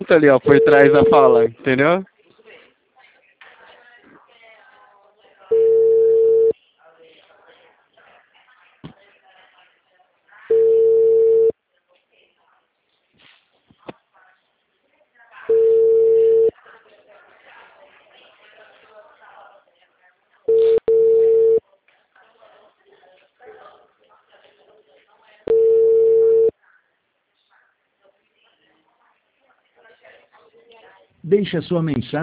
contexto ali, ó, por trás da fala, entendeu? Deixe a sua mensagem.